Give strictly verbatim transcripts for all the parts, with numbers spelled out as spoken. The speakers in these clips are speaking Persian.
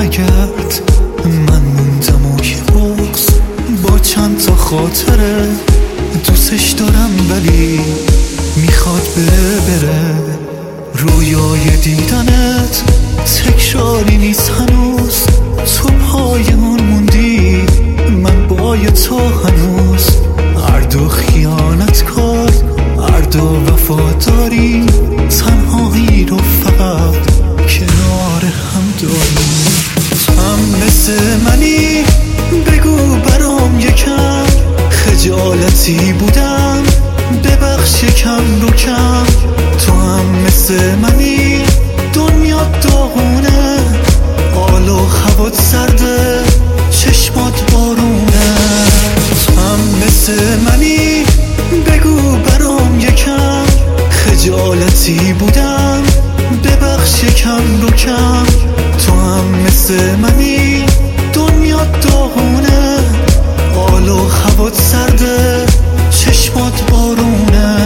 نگرد، من موندم و یه بغض با چند تا خاطره. دوستش دارم ولی میخواد بره بره. رویای دیدنت تکراری نیست هنوز، تو پای اون موندی من بای تو هنوز. هر دو خیانت کار، هر دو وفاداری، تنهایی رو فقط کنار هم داریم. تو هم مثل منی بگو برام یکم، خجالتی بودم ببخش یکم رو کم. تو هم مثل منی دنیا داغونه، حال و هوات سرده چشمات بارونه. تو هم مثل منی بگو برام یکم، خجالتی بودم ببخش یکم رو کم. تو هم مثل منی دنیا داغونه، حال و هوات سرده چشمات بارونه.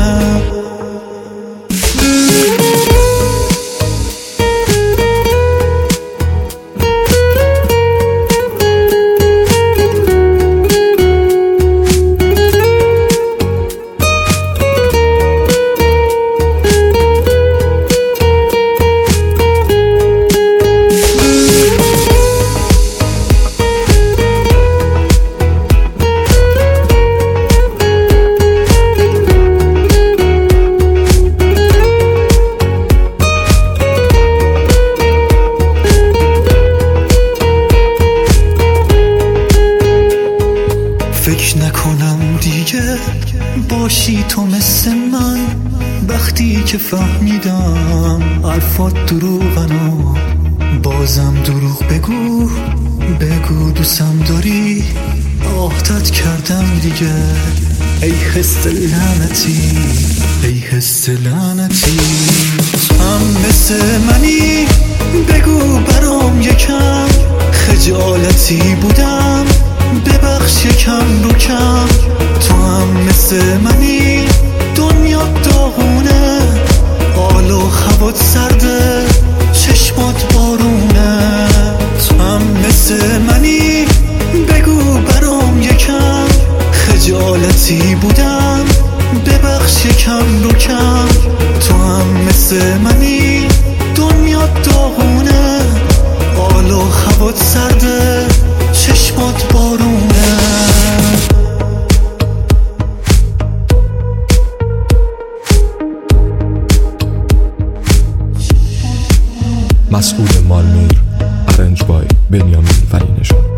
فکر نکنم دیگه باشی تو مثل من، وقتی که فهمیدم حرفات دروغن و بازم دروغ بگو بگو دوستم داری. عهدت کردم دیگه ای حس لعنتی، ای حس لعنتی. تو هم مثل منی بگو برام یکم، خجالتی بودم ببخش یکم رو کم. تو هم مثل منی دنیا داغونه، حال و هوات سرده چشمات بارونه. تو هم مثل منی بگو برام یکم، خجالتی بودم ببخش یکم رو کم. تو هم مثل منی دنیا داغونه، حال و هوات سرده چشمات بارونه. مسئول مالمیر، ارنج بای بنیامین فرینشان.